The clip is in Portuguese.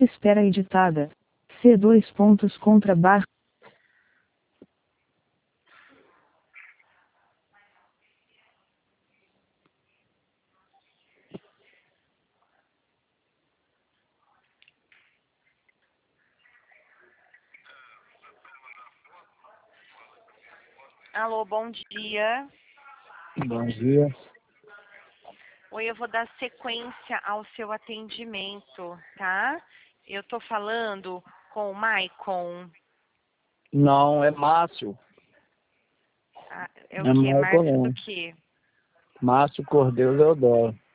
espera editada. C2 pontos contra barra. Alô, bom dia. Bom dia. Oi, eu vou dar sequência ao seu atendimento, tá? Eu tô falando com o Maicon. Não, é Márcio. Ah, é o É quê? Maicon Márcio do não. quê? Márcio Cordeiro Leodoro.